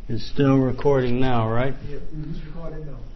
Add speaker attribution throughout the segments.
Speaker 1: It's still recording now, right?
Speaker 2: Yeah, it's recording now.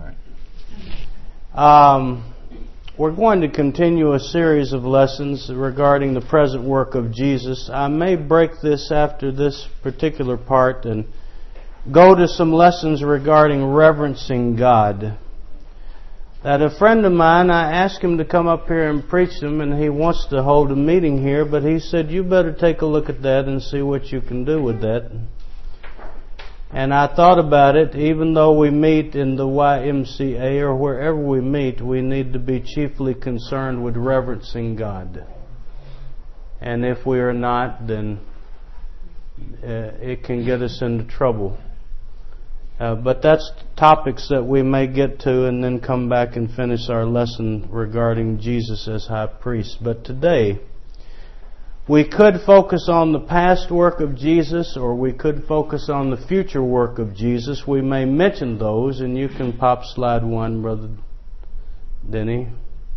Speaker 1: All right. We're going to continue a series of lessons regarding the present work of Jesus. I may break this after this particular part and go to some lessons regarding reverencing God. That a friend of mine, I asked him to come up here and preach them, and he wants to hold a meeting here, but he said, you better take a look at that and see what you can do with that. And I thought about it. Even though we meet in the YMCA or wherever we meet, we need to be chiefly concerned with reverencing God. And if we are not, then it can get us into trouble. But that's topics that we may get to and then come back and finish our lesson regarding Jesus as high priest. But today, we could focus on the past work of Jesus, or we could focus on the future work of Jesus. We may mention those, and you can pop slide 1, Brother Denny.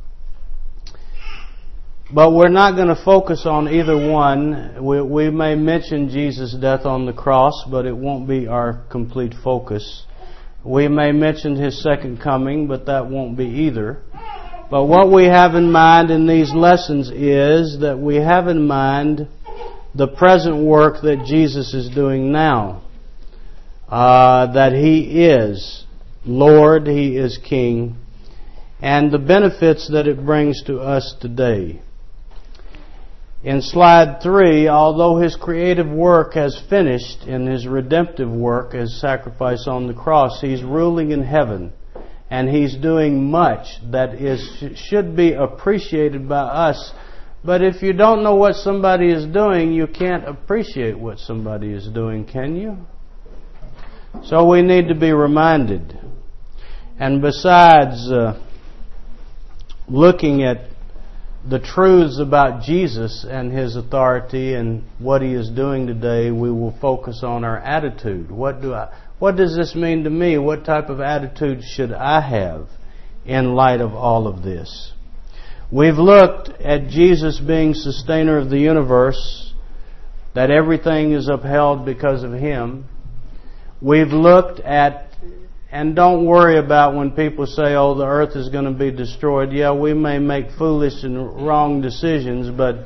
Speaker 1: But we're not going to focus on either one. We may mention Jesus' death on the cross, but it won't be our complete focus. We may mention His second coming, but that won't be either. But what we have in mind in these lessons is that we have in mind the present work that Jesus is doing now. That He is Lord, He is King, and the benefits that it brings to us today. In slide 3, although His creative work has finished in His redemptive work as sacrifice on the cross, He's ruling in heaven. And He's doing much that should be appreciated by us. But if you don't know what somebody is doing, you can't appreciate what somebody is doing, can you? So we need to be reminded. And besides looking at the truths about Jesus and His authority and what He is doing today, we will focus on our attitude. What does this mean to me? What type of attitude should I have in light of all of this? We've looked at Jesus being sustainer of the universe, that everything is upheld because of Him. We've looked at, and don't worry about when people say, oh, the earth is going to be destroyed. Yeah, we may make foolish and wrong decisions, but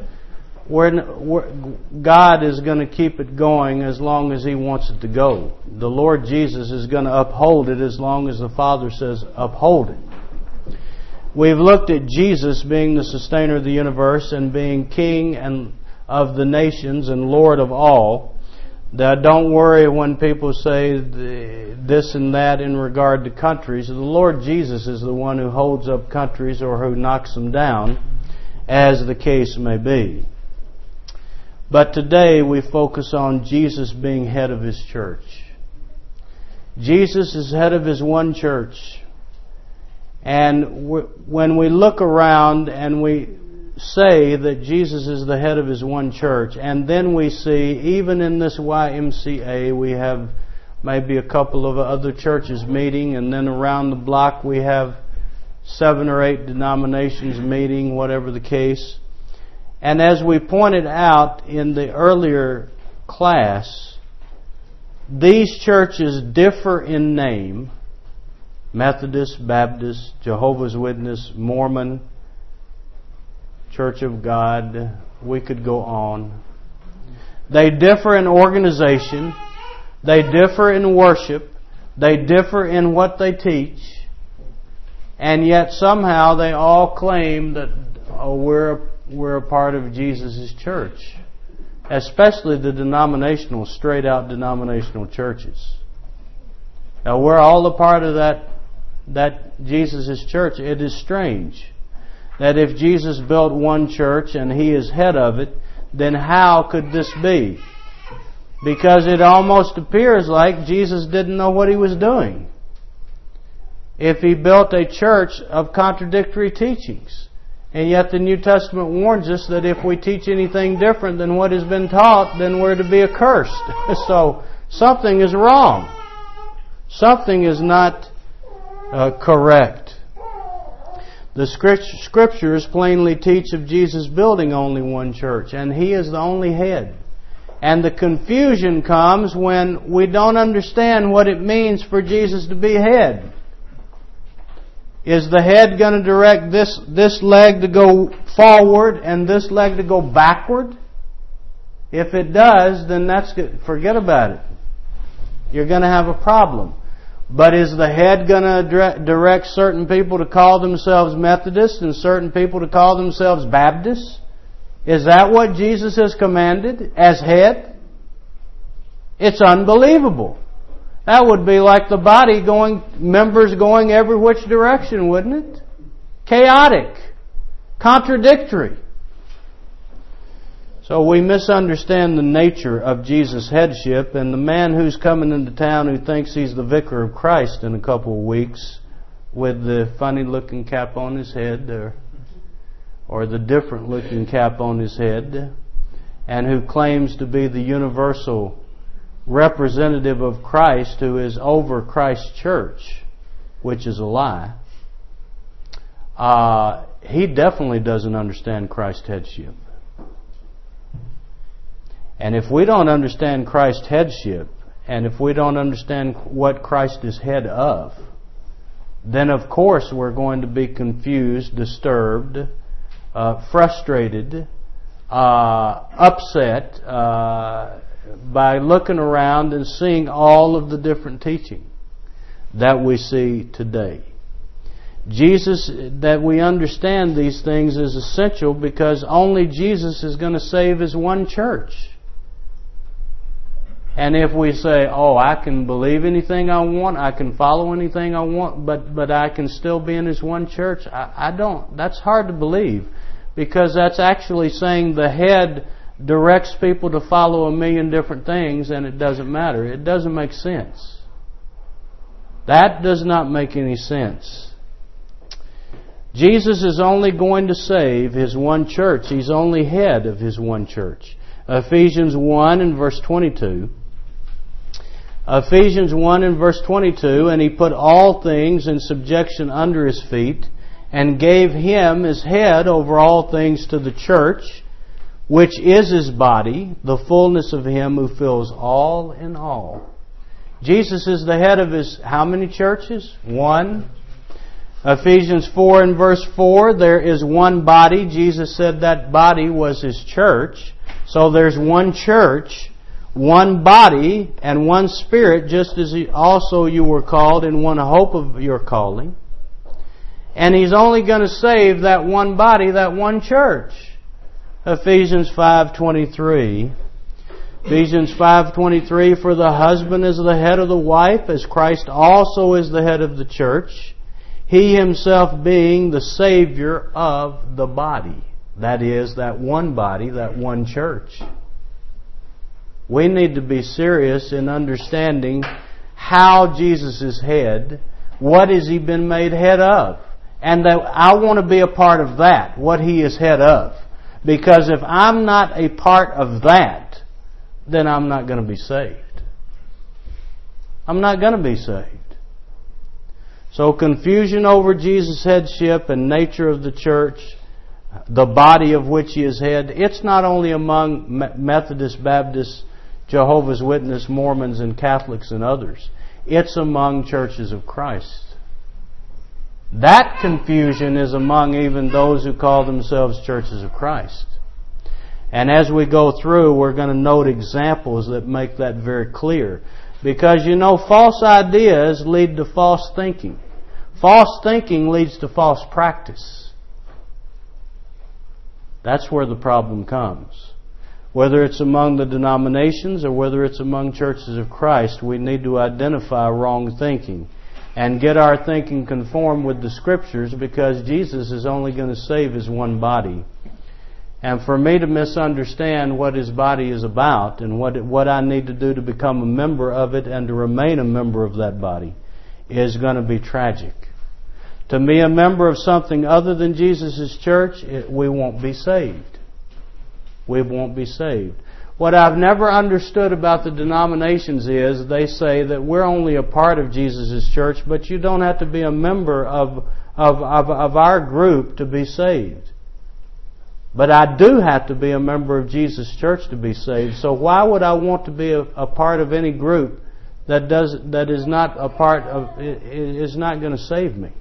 Speaker 1: God is going to keep it going as long as He wants it to go. The Lord Jesus is going to uphold it as long as the Father says uphold it. We've looked at Jesus being the sustainer of the universe and being King and of the nations and Lord of all. That don't worry when people say this and that in regard to countries. The Lord Jesus is the one who holds up countries or who knocks them down, as the case may be. But today we focus on Jesus being head of His church. Jesus is head of His one church. And when we look around and we say that Jesus is the head of His one church, and then we see, even in this YMCA, we have maybe a couple of other churches meeting, and then around the block we have 7 or 8 denominations meeting, whatever the case. And as we pointed out in the earlier class, these churches differ in name: Methodist, Baptist, Jehovah's Witness, Mormon, Church of God. We could go on. They differ in organization. They differ in worship. They differ in what they teach. And yet somehow they all claim that we're a part of Jesus' church. Especially the denominational, straight out denominational churches. Now we're all a part of that Jesus' church. It is strange that if Jesus built one church and He is head of it, then how could this be? Because it almost appears like Jesus didn't know what He was doing if He built a church of contradictory teachings. And yet the New Testament warns us that if we teach anything different than what has been taught, then we're to be accursed. So something is wrong. Something is not correct. The Scriptures plainly teach of Jesus building only one church, and He is the only head. And the confusion comes when we don't understand what it means for Jesus to be head. Is the head going to direct this leg to go forward and this leg to go backward? If it does, then that's good. Forget about it. You're going to have a problem. But is the head going to direct certain people to call themselves Methodists and certain people to call themselves Baptists? Is that what Jesus has commanded as head? It's unbelievable. That would be like the body members going every which direction, wouldn't it? Chaotic. Contradictory. So we misunderstand the nature of Jesus' headship, and the man who's coming into town who thinks he's the vicar of Christ in a couple of weeks with the funny-looking cap on his head or the different-looking cap on his head, and who claims to be the universal representative of Christ who is over Christ's church, which is a lie, he definitely doesn't understand Christ's headship. And if we don't understand Christ's headship, and if we don't understand what Christ is head of, then of course we're going to be confused, disturbed, frustrated, upset by looking around and seeing all of the different teaching that we see today. Jesus, that we understand these things is essential because only Jesus is going to save His one church. And if we say, I can believe anything I want, I can follow anything I want, but I can still be in His one church, I don't. That's hard to believe, because that's actually saying the head directs people to follow a million different things and it doesn't matter. It doesn't make sense. That does not make any sense. Jesus is only going to save His one church. He's only head of His one church. Ephesians 1 and verse 22. Ephesians 1 and verse 22, and He put all things in subjection under His feet, and gave Him as head over all things to the church, which is His body, the fullness of Him who fills all in all. Jesus is the head of His how many churches? One. Ephesians 4 and verse 4, there is one body. Jesus said that body was His church. So there's one church, one body, and one Spirit, just as also you were called in one hope of your calling. And He's only going to save that one body, that one church. Ephesians 5:23. Ephesians 5:23, for the husband is the head of the wife, as Christ also is the head of the church, He Himself being the Savior of the body. That is, that one body, that one church. We need to be serious in understanding how Jesus is head. What has He been made head of? And that I want to be a part of that, what He is head of. Because if I'm not a part of that, then I'm not going to be saved. I'm not going to be saved. So confusion over Jesus' headship and nature of the church, the body of which He is head, it's not only among Methodists, Baptists, Jehovah's Witnesses, Mormons, and Catholics and others. It's among churches of Christ. That confusion is among even those who call themselves churches of Christ. And as we go through, we're going to note examples that make that very clear. Because, false ideas lead to false thinking. False thinking leads to false practice. That's where the problem comes. Whether it's among the denominations or whether it's among churches of Christ, we need to identify wrong thinking and get our thinking conformed with the Scriptures, because Jesus is only going to save His one body. And for me to misunderstand what His body is about and what I need to do to become a member of it and to remain a member of that body is going to be tragic. To be a member of something other than Jesus' church, we won't be saved. We won't be saved. What I've never understood about the denominations is they say that we're only a part of Jesus' church, but you don't have to be a member of our group to be saved. But I do have to be a member of Jesus' church to be saved. So why would I want to be a part of any group that is not a part of, is not going to save me?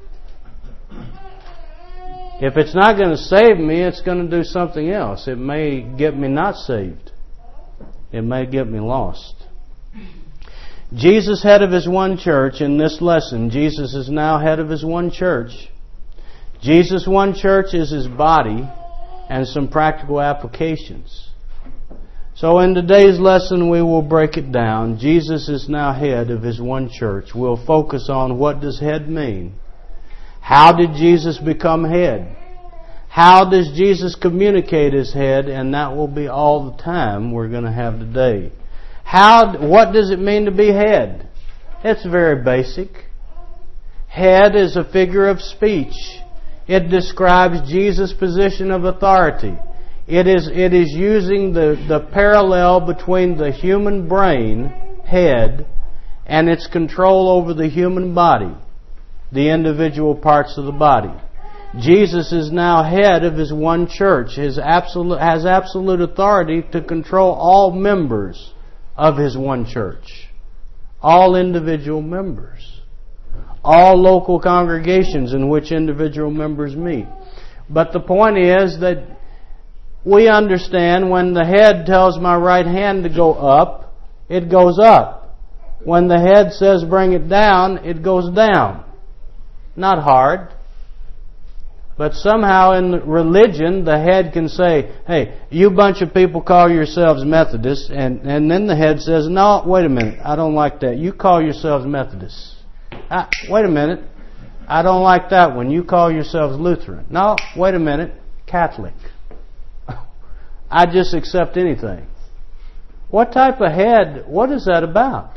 Speaker 1: If it's not going to save me, it's going to do something else. It may get me not saved. It may get me lost. Jesus, head of His one church, in this lesson, Jesus is now head of His one church. Jesus' one church is His body, and some practical applications. So in today's lesson we will break it down. Jesus is now head of His one church. We'll focus on what does head mean. How did Jesus become head? How does Jesus communicate His head? And that will be all the time we're going to have today. What does it mean to be head? It's very basic. Head is a figure of speech. It describes Jesus' position of authority. It is using the parallel between the human brain, head, and its control over the human body, the individual parts of the body. Jesus is now head of His one church. Has absolute authority to control all members of His one church. All individual members. All local congregations in which individual members meet. But the point is that we understand when the head tells my right hand to go up, it goes up. When the head says bring it down, it goes down. Not hard. But somehow in religion, the head can say, hey, you bunch of people call yourselves Methodists, and then the head says, no, wait a minute, I don't like that. You call yourselves Methodists. Wait a minute, I don't like that one. You call yourselves Lutheran. No, wait a minute, Catholic. I just accept anything. What type of head, what is that about?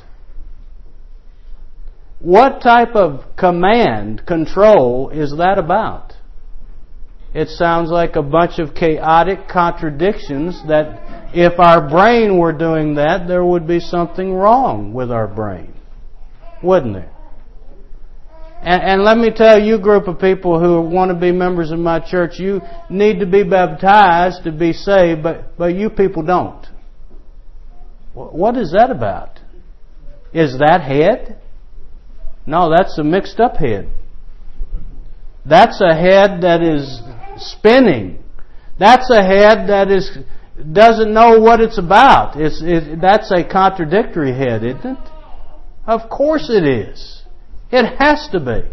Speaker 1: What type of command, control is that about? It sounds like a bunch of chaotic contradictions that if our brain were doing that, there would be something wrong with our brain. Wouldn't there? And let me tell you, group of people who want to be members of my church, you need to be baptized to be saved, but you people don't. What is that about? Is that head? No, that's a mixed up head. That's a head that is spinning. That's a head that doesn't know what it's about. That's a contradictory head, isn't it? Of course it is. It has to be.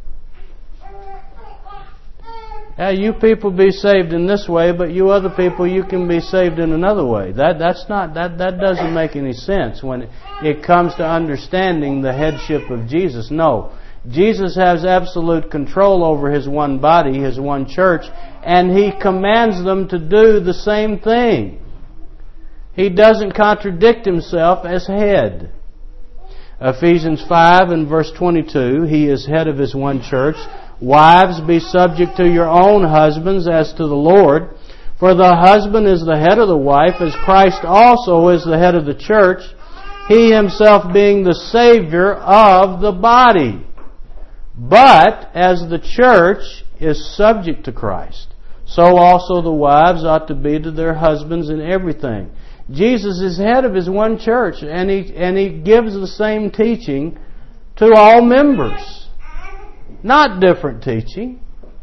Speaker 1: Now, you people be saved in this way, but you other people, you can be saved in another way. That doesn't make any sense when it comes to understanding the headship of Jesus. No. Jesus has absolute control over His one body, His one church, and He commands them to do the same thing. He doesn't contradict Himself as head. Ephesians 5 and verse 22, He is head of His one church. Wives, be subject to your own husbands as to the Lord. For the husband is the head of the wife, as Christ also is the head of the church, He Himself being the Savior of the body. But as the church is subject to Christ, so also the wives ought to be to their husbands in everything. Jesus is head of His one church, and He gives the same teaching to all members. Not different teaching.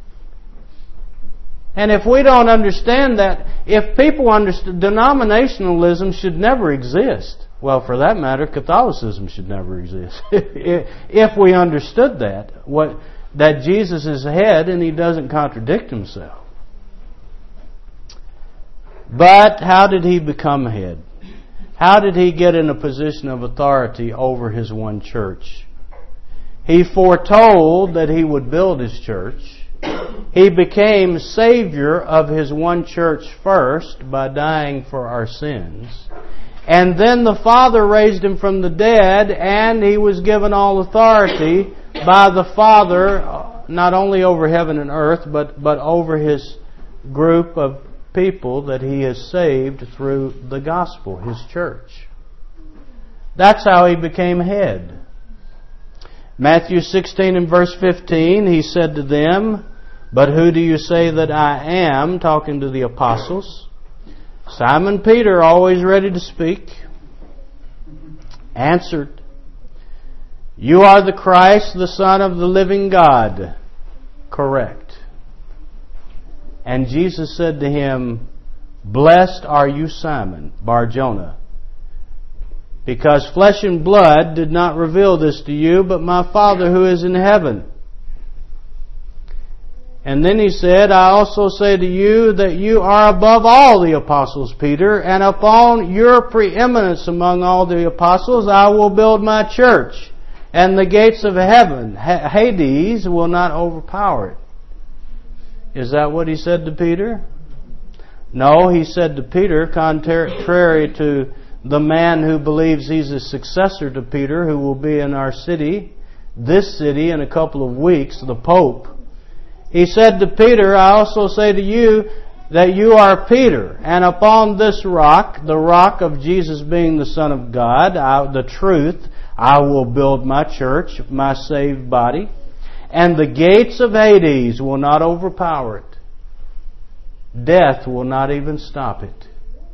Speaker 1: And if we don't understand that, if people understand, denominationalism should never exist. Well, for that matter, Catholicism should never exist. If we understood that Jesus is head and He doesn't contradict Himself. But how did He become head? How did He get in a position of authority over His one church? He foretold that He would build His church. He became Savior of His one church first by dying for our sins. And then the Father raised Him from the dead, and He was given all authority by the Father, not only over heaven and earth, but over His group of people that He has saved through the gospel, His church. That's how He became head. Matthew 16 and verse 15, He said to them, But who do you say that I am? Talking to the apostles. Simon Peter, always ready to speak, answered, You are the Christ, the Son of the living God. Correct. And Jesus said to him, Blessed are you, Simon Bar-Jonah, because flesh and blood did not reveal this to you, but my Father who is in heaven. And then he said, I also say to you that you are above all the apostles, Peter, and upon your preeminence among all the apostles I will build my church, and the gates of heaven, Hades, will not overpower it. Is that what he said to Peter? No, he said to Peter, contrary to the man who believes he's a successor to Peter, who will be in our city, this city, in a couple of weeks, the Pope. He said to Peter, I also say to you that you are Peter, and upon this rock, the rock of Jesus being the Son of God, the truth, I will build my church, my saved body, and the gates of Hades will not overpower it. Death will not even stop it.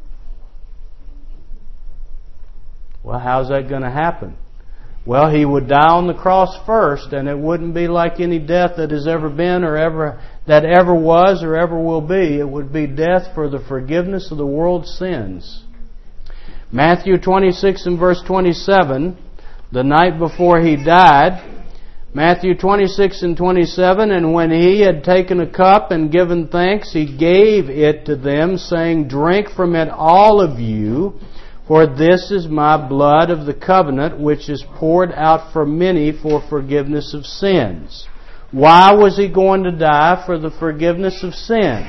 Speaker 1: Well, how's that going to happen? Well, He would die on the cross first, and it wouldn't be like any death that has ever been or ever was or ever will be. It would be death for the forgiveness of the world's sins. Matthew 26 and verse 27, the night before He died, Matthew 26 and 27, and when He had taken a cup and given thanks, He gave it to them, saying, Drink from it, all of you, for this is my blood of the covenant, which is poured out for many for forgiveness of sins. Why was He going to die? For the forgiveness of sins.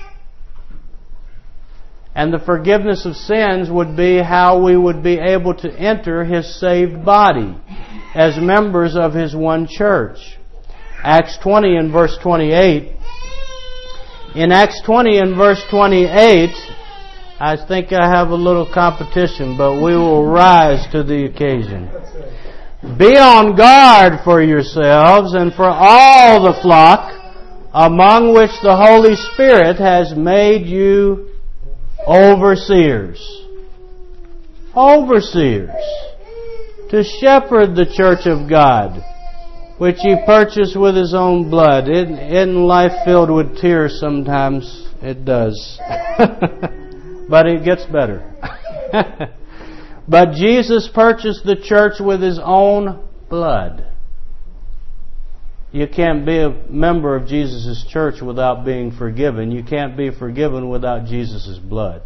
Speaker 1: And the forgiveness of sins would be how we would be able to enter His saved body as members of His one church. Acts 20 and verse 28. In Acts 20 and verse 28, I think I have a little competition, but we will rise to the occasion. Be on guard for yourselves and for all the flock among which the Holy Spirit has made you overseers. Overseers. To shepherd the church of God, which He purchased with His own blood. Isn't life filled with tears sometimes? It does. But it gets better. But Jesus purchased the church with His own blood. You can't be a member of Jesus' church without being forgiven. You can't be forgiven without Jesus' blood.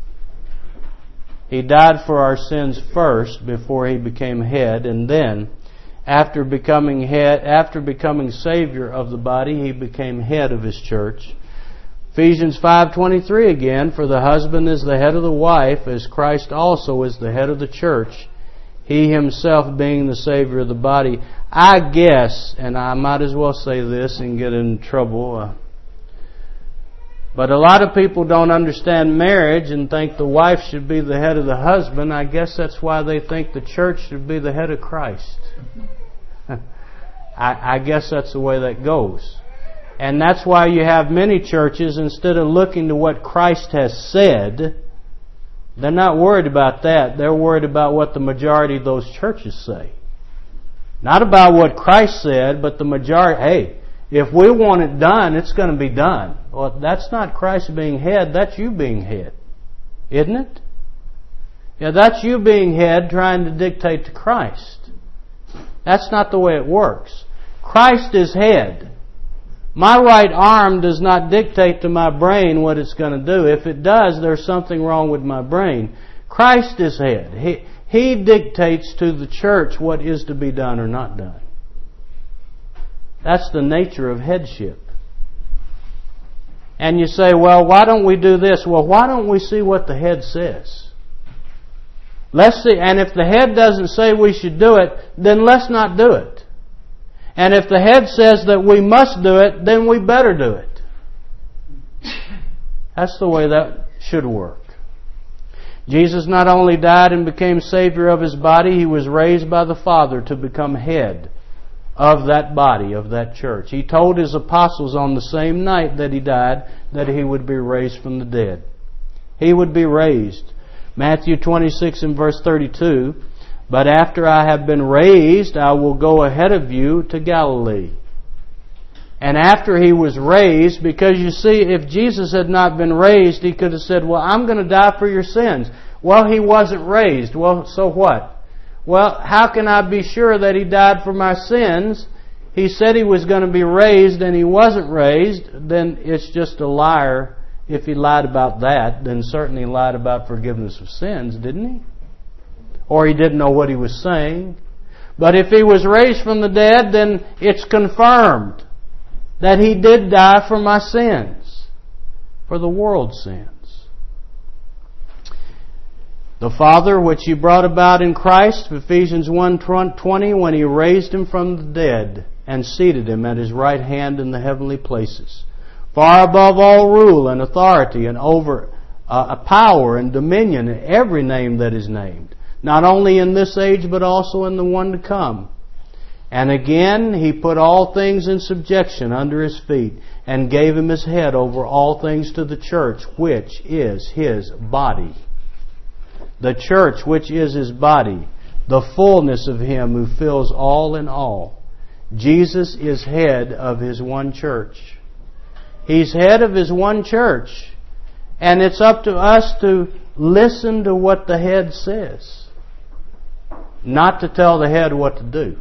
Speaker 1: He died for our sins first before He became head, and then after becoming Savior of the body, He became head of His church. Ephesians 5:23 again, for the husband is the head of the wife, as Christ also is the head of the church, He Himself being the Savior of the body. I guess, and I might as well say this and get in trouble, but a lot of people don't understand marriage and think the wife should be the head of the husband. I guess that's why they think the church should be the head of Christ. I guess that's the way that goes. And that's why you have many churches, instead of looking to what Christ has said, they're not worried about that. They're worried about what the majority of those churches say. Not about what Christ said, but the majority. Hey, if we want it done, it's going to be done. Well, that's not Christ being head. That's you being head. Isn't it? Yeah, that's you being head trying to dictate to Christ. That's not the way it works. Christ is head. My right arm does not dictate to my brain what it's going to do. If it does, there's something wrong with my brain. Christ is head. He dictates to the church what is to be done or not done. That's the nature of headship. And you say, well, why don't we do this? Well, why don't we see what the head says? Let's see. And if the head doesn't say we should do it, then let's not do it. And if the head says that we must do it, then we better do it. That's the way that should work. Jesus not only died and became Savior of His body, He was raised by the Father to become head of that body, of that church. He told His apostles on the same night that He died that He would be raised from the dead. He would be raised. Matthew 26 and verse 32, "But after I have been raised, I will go ahead of you to Galilee." And after He was raised, because you see, if Jesus had not been raised, He could have said, "Well, I'm going to die for your sins." Well, He wasn't raised. Well, so what? Well, how can I be sure that He died for my sins? He said He was going to be raised and He wasn't raised. Then it's just a liar. If He lied about that, then certainly He lied about forgiveness of sins, didn't He? Or He didn't know what He was saying. But if He was raised from the dead, then it's confirmed that He did die for my sins, for the world's sins. The Father, which He brought about in Christ, Ephesians 1:20, when He raised Him from the dead and seated Him at His right hand in the heavenly places, far above all rule and authority and over power and dominion and every name that is named, not only in this age but also in the one to come. And again He put all things in subjection under His feet and gave Him His head over all things to the church, which is His body. The church, which is His body, the fullness of Him who fills all in all. Jesus is head of His one church. He's head of His one church. And it's up to us to listen to what the head says, not to tell the head what to do.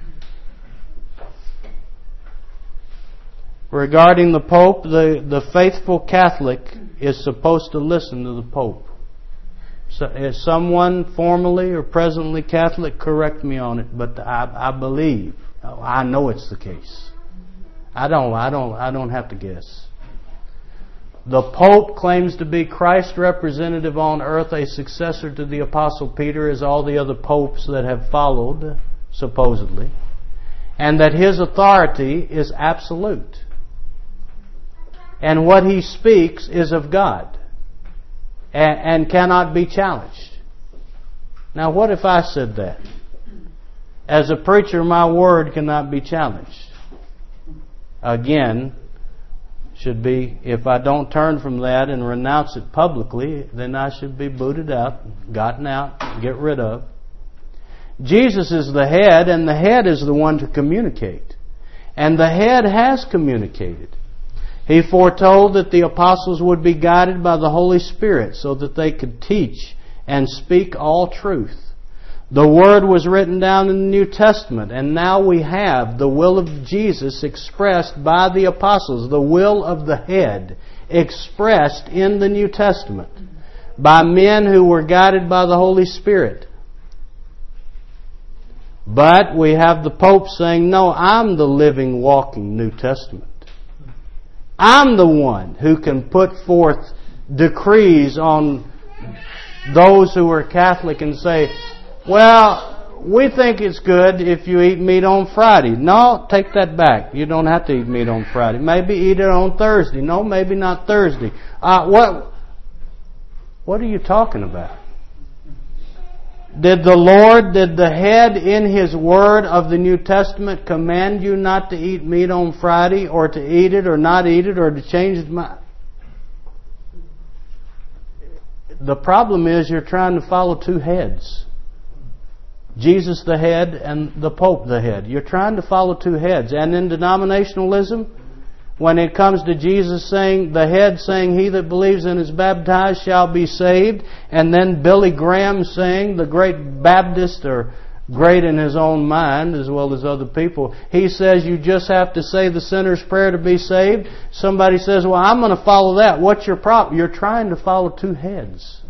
Speaker 1: Regarding the Pope, the faithful Catholic is supposed to listen to the Pope. So if someone formerly or presently Catholic, correct me on it, but I believe, I know it's the case. I don't have to guess. The Pope claims to be Christ's representative on earth, a successor to the Apostle Peter, as all the other popes that have followed, supposedly, and that his authority is absolute. And what he speaks is of God and cannot be challenged. Now, what if I said that? As a preacher, my word cannot be challenged. Again, should be, if I don't turn from that and renounce it publicly, then I should be booted out, gotten out, get rid of. Jesus is the head, and the head is the one to communicate. And the head has communicated. He foretold that the apostles would be guided by the Holy Spirit so that they could teach and speak all truth. The Word was written down in the New Testament, and now we have the will of Jesus expressed by the apostles, the will of the head expressed in the New Testament by men who were guided by the Holy Spirit. But we have the Pope saying, no, I'm the living, walking New Testament. I'm the one who can put forth decrees on those who are Catholic and say, well, we think it's good if you eat meat on Friday. No, take that back. You don't have to eat meat on Friday. Maybe eat it on Thursday. No, maybe not Thursday. What are you talking about? Did the head in His Word of the New Testament command you not to eat meat on Friday, or to eat it or not eat it, or to change it? The problem is you're trying to follow two heads. Jesus the head and the Pope the head. You're trying to follow two heads. And in denominationalism, when it comes to Jesus saying, the head saying, he that believes and is baptized shall be saved, and then Billy Graham saying, the great Baptist, or great in his own mind as well as other people, he says you just have to say the sinner's prayer to be saved. Somebody says, well, I'm going to follow that. What's your problem? You're trying to follow two heads.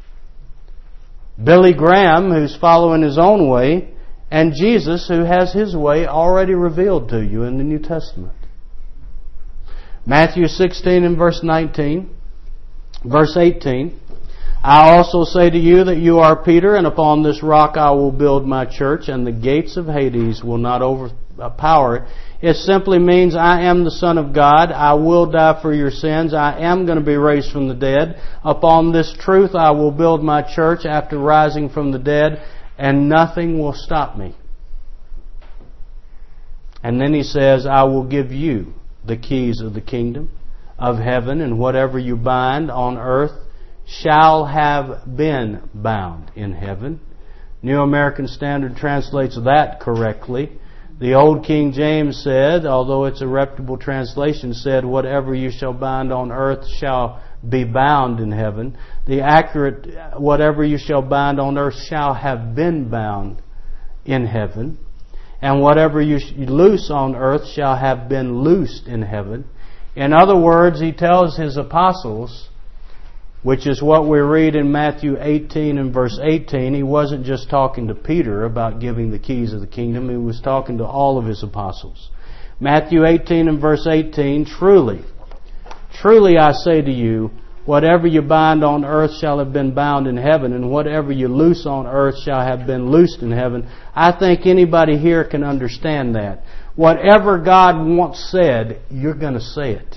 Speaker 1: Billy Graham, who's following his own way, and Jesus, who has His way already revealed to you in the New Testament. Matthew 16 and verse 19, verse 18, I also say to you that you are Peter, and upon this rock I will build my church, and the gates of Hades will not overpower it. It simply means I am the Son of God. I will die for your sins. I am going to be raised from the dead. Upon this truth I will build my church after rising from the dead, and nothing will stop me. And then he says, I will give you the keys of the kingdom of heaven, and whatever you bind on earth shall have been bound in heaven. New American Standard translates that correctly. The old King James said, although it's a reputable translation, said, whatever you shall bind on earth shall be bound in heaven. The accurate, whatever you shall bind on earth shall have been bound in heaven. And whatever you loose on earth shall have been loosed in heaven. In other words, he tells his apostles, which is what we read in Matthew 18 and verse 18. He wasn't just talking to Peter about giving the keys of the kingdom. He was talking to all of his apostles. Matthew 18 and verse 18, truly I say to you, whatever you bind on earth shall have been bound in heaven, and whatever you loose on earth shall have been loosed in heaven. I think anybody here can understand that. Whatever God wants said, you're going to say it.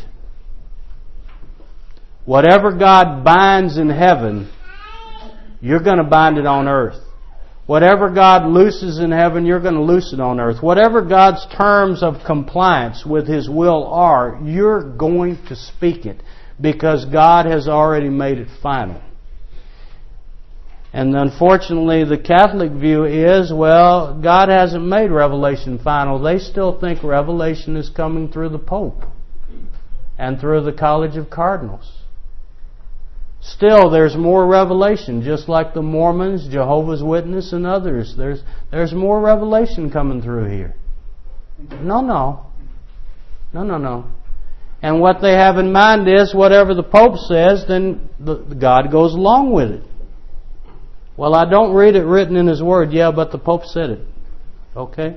Speaker 1: Whatever God binds in heaven, you're going to bind it on earth. Whatever God looses in heaven, you're going to loose it on earth. Whatever God's terms of compliance with His will are, you're going to speak it, because God has already made it final. And unfortunately, the Catholic view is, well, God hasn't made Revelation final. They still think Revelation is coming through the Pope and through the College of Cardinals. Still, there's more revelation, just like the Mormons, Jehovah's Witnesses, and others. There's more revelation coming through here. No. And what they have in mind is, whatever the Pope says, then God goes along with it. Well, I don't read it written in His Word. Yeah, but the Pope said it. Okay?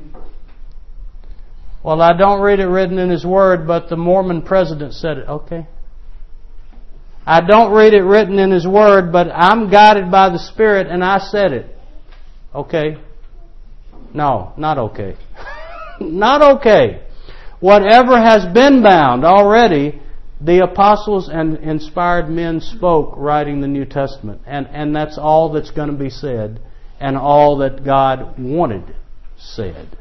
Speaker 1: Well, I don't read it written in His Word, but the Mormon president said it. Okay? I don't read it written in His Word, but I'm guided by the Spirit and I said it. Okay? No, not okay. Not okay. Whatever has been bound already, the apostles and inspired men spoke writing the New Testament. And that's all that's going to be said, and all that God wanted said.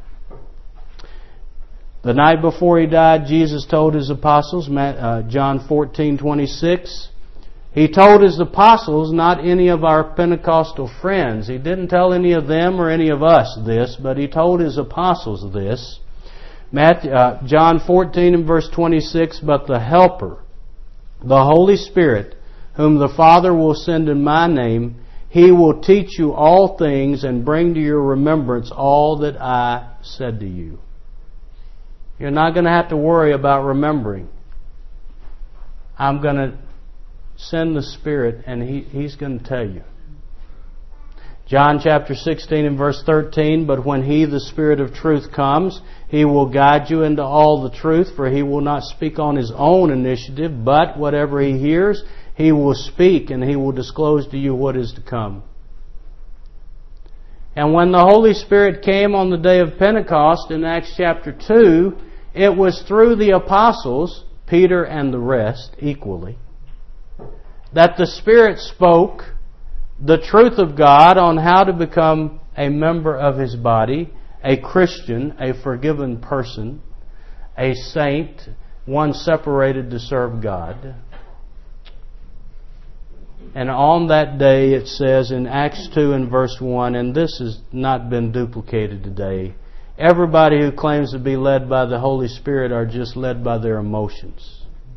Speaker 1: The night before He died, Jesus told His apostles, John 14:26, He told His apostles, not any of our Pentecostal friends. He didn't tell any of them or any of us this, but He told His apostles this. John 14 and verse 26, but the Helper, the Holy Spirit, whom the Father will send in my name, He will teach you all things and bring to your remembrance all that I said to you. You're not going to have to worry about remembering. I'm going to send the Spirit and He's going to tell you. John chapter 16 and verse 13, but when He, the Spirit of truth, comes, He will guide you into all the truth, for He will not speak on His own initiative, but whatever He hears, He will speak, and He will disclose to you what is to come. And when the Holy Spirit came on the day of Pentecost in Acts chapter 2, it was through the apostles, Peter and the rest equally, that the Spirit spoke the truth of God on how to become a member of His body, a Christian, a forgiven person, a saint, one separated to serve God. And on that day, it says in Acts 2 and verse 1, and this has not been duplicated today, everybody who claims to be led by the Holy Spirit are just led by their emotions.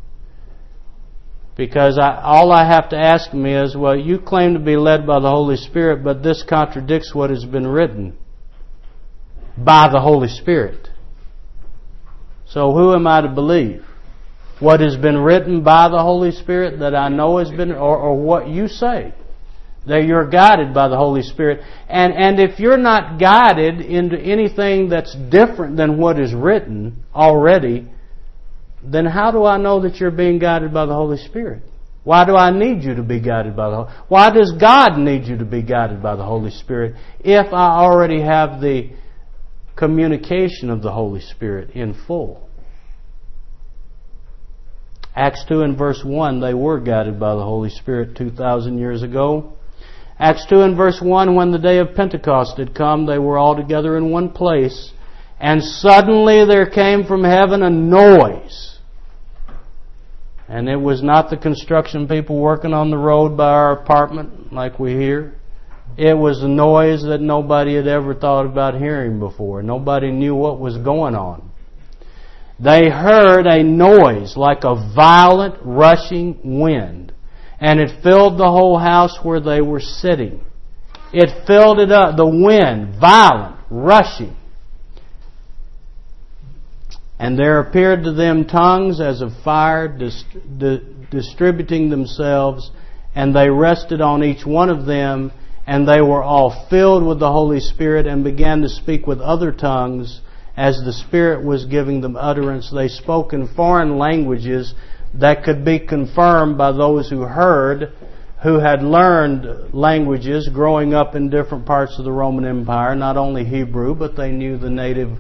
Speaker 1: Because all I have to ask them is, well, you claim to be led by the Holy Spirit, but this contradicts what has been written by the Holy Spirit. So who am I to believe? What has been written by the Holy Spirit that I know has been, or what you say? That you're guided by the Holy Spirit. And if you're not guided into anything that's different than what is written already, then how do I know that you're being guided by the Holy Spirit? Why do I need you to be guided by the Holy Spirit? Why does God need you to be guided by the Holy Spirit if I already have the communication of the Holy Spirit in full? Acts 2 and verse 1, they were guided by the Holy Spirit 2,000 years ago. Acts 2 and verse 1, when the day of Pentecost had come, they were all together in one place. And suddenly there came from heaven a noise. And it was not the construction people working on the road by our apartment like we hear. It was a noise that nobody had ever thought about hearing before. Nobody knew what was going on. They heard a noise like a violent rushing wind, and it filled the whole house where they were sitting. It filled it up, the wind, violent, rushing. And there appeared to them tongues as of fire distributing themselves, and they rested on each one of them, and they were all filled with the Holy Spirit and began to speak with other tongues as the Spirit was giving them utterance. They spoke in foreign languages that could be confirmed by those who heard, who had learned languages growing up in different parts of the Roman Empire, not only Hebrew, but they knew the native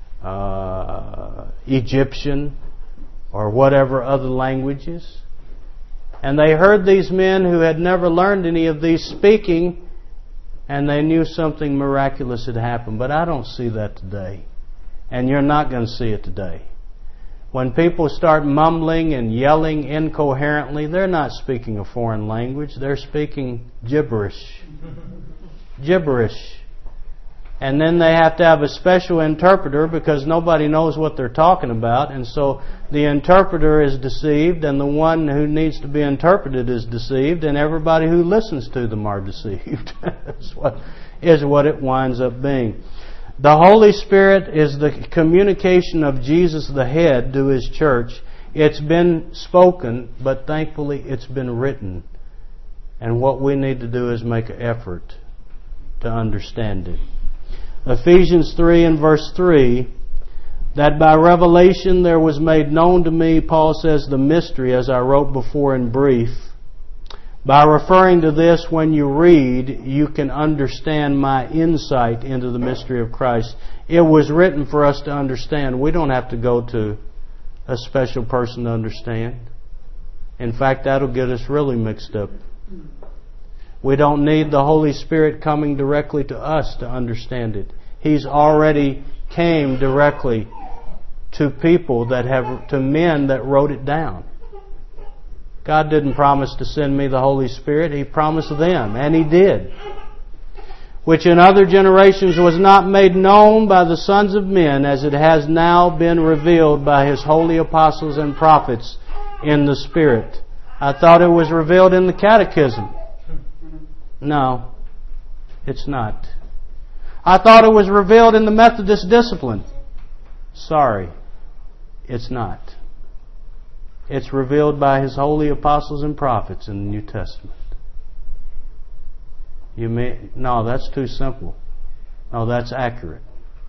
Speaker 1: Egyptian or whatever other languages. And they heard these men who had never learned any of these speaking, and they knew something miraculous had happened. But I don't see that today. And you're not going to see it today. When people start mumbling and yelling incoherently, they're not speaking a foreign language. They're speaking gibberish. Gibberish. And then they have to have a special interpreter because nobody knows what they're talking about. And so the interpreter is deceived, and the one who needs to be interpreted is deceived, and everybody who listens to them are deceived. That's what it winds up being. The Holy Spirit is the communication of Jesus the head to His church. It's been spoken, but thankfully it's been written. And what we need to do is make an effort to understand it. Ephesians 3 and verse 3, that by revelation there was made known to me, Paul says, the mystery, as I wrote before in brief. By referring to this, when you read, you can understand my insight into the mystery of Christ. It was written for us to understand. We don't have to go to a special person to understand. In fact, that'll get us really mixed up. We don't need the Holy Spirit coming directly to us to understand it. He's already came directly to people to men that wrote it down. God didn't promise to send me the Holy Spirit. He promised them, and He did. Which in other generations was not made known by the sons of men, as it has now been revealed by His holy apostles and prophets in the Spirit. I thought it was revealed in the Catechism. No, it's not. I thought it was revealed in the Methodist discipline. Sorry, it's not. It's revealed by His holy apostles and prophets in the New Testament. No, that's too simple. No, that's accurate.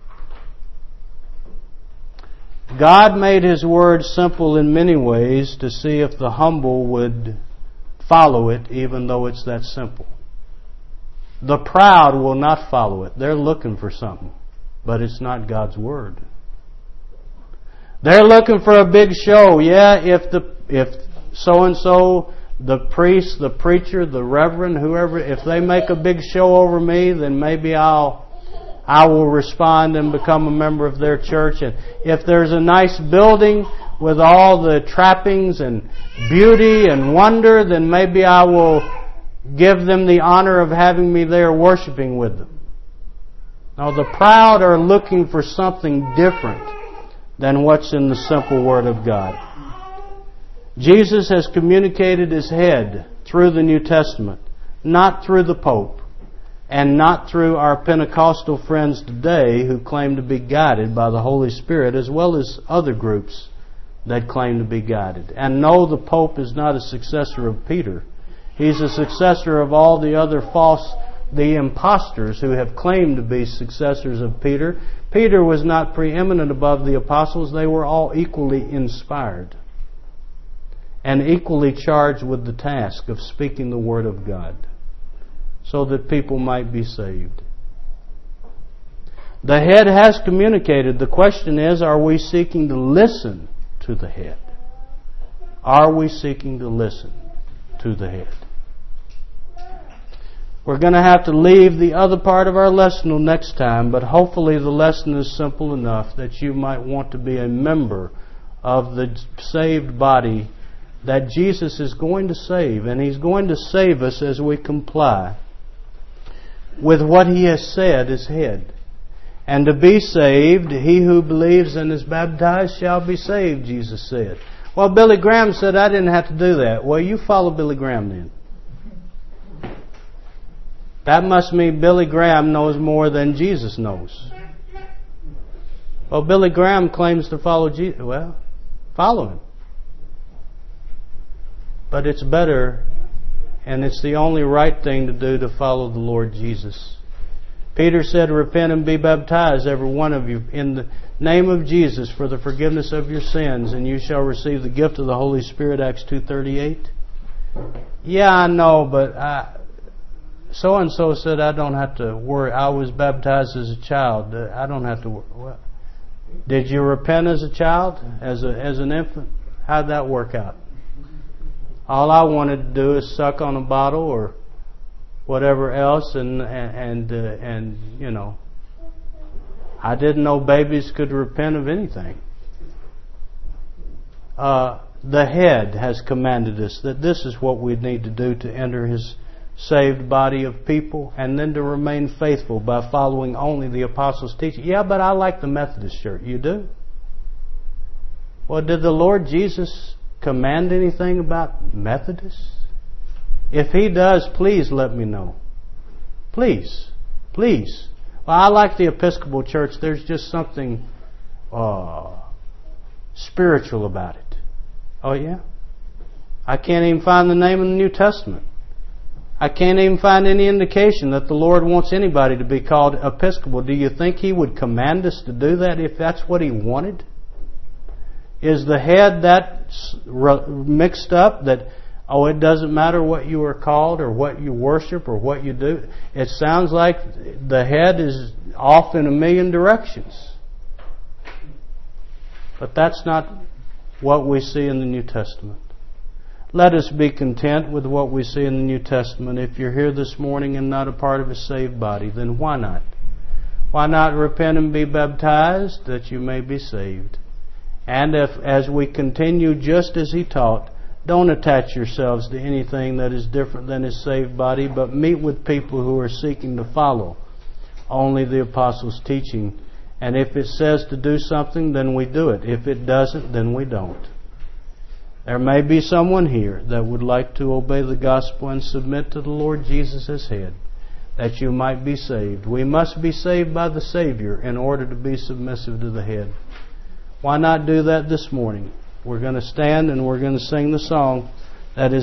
Speaker 1: God made His Word simple in many ways to see if the humble would follow it, even though it's that simple. The proud will not follow it. They're looking for something, but it's not God's Word. They're looking for a big show. Yeah, if so-and-so, the priest, the preacher, the reverend, whoever, if they make a big show over me, then maybe I will respond and become a member of their church. And if there's a nice building with all the trappings and beauty and wonder, then maybe I will give them the honor of having me there worshiping with them. Now, the proud are looking for something different than what's in the simple Word of God. Jesus has communicated His head through the New Testament, not through the Pope, and not through our Pentecostal friends today who claim to be guided by the Holy Spirit, as well as other groups that claim to be guided. And no, the Pope is not a successor of Peter. He's a successor of all the other the imposters who have claimed to be successors of Peter. Peter was not preeminent above the apostles. They were all equally inspired and equally charged with the task of speaking the Word of God so that people might be saved. The head has communicated. The question is, are we seeking to listen to the head? Are we seeking to listen to the head? We're going to have to leave the other part of our lesson till next time, but hopefully the lesson is simple enough that you might want to be a member of the saved body that Jesus is going to save, and He's going to save us as we comply with what He has said as head. And to be saved, he who believes and is baptized shall be saved, Jesus said. Well, Billy Graham said I didn't have to do that. Well, you follow Billy Graham then. That must mean Billy Graham knows more than Jesus knows. Well, Billy Graham claims to follow Jesus. Well, follow him. But it's better, and it's the only right thing to do, to follow the Lord Jesus. Peter said, repent and be baptized, every one of you, in the name of Jesus for the forgiveness of your sins, and you shall receive the gift of the Holy Spirit, Acts 2:38. Yeah, I know, but so-and-so said I don't have to worry. I was baptized as a child. I don't have to worry. Well, did you repent as a child? As an infant? How'd that work out? All I wanted to do is suck on a bottle or whatever else, and you know, I didn't know babies could repent of anything. The head has commanded us that this is what we need to do to enter His saved body of people, and then to remain faithful by following only the apostles' teaching. Yeah, but I like the Methodist Church. You do? Well, did the Lord Jesus command anything about Methodists? If He does, please let me know. Please. Please. Well, I like the Episcopal Church. There's just something spiritual about it. Oh, yeah? I can't even find the name in the New Testament. I can't even find any indication that the Lord wants anybody to be called Episcopal. Do you think He would command us to do that if that's what He wanted? Is the head that mixed up that, oh, it doesn't matter what you are called or what you worship or what you do? It sounds like the head is off in a million directions. But that's not what we see in the New Testament. Let us be content with what we see in the New Testament. If you're here this morning and not a part of a saved body, then why not? Why not repent and be baptized that you may be saved? And if, as we continue just as He taught, don't attach yourselves to anything that is different than His saved body, but meet with people who are seeking to follow only the apostles' teaching. And if it says to do something, then we do it. If it doesn't, then we don't. There may be someone here that would like to obey the gospel and submit to the Lord Jesus as head, that you might be saved. We must be saved by the Savior in order to be submissive to the head. Why not do that this morning? We're going to stand and we're going to sing the song that is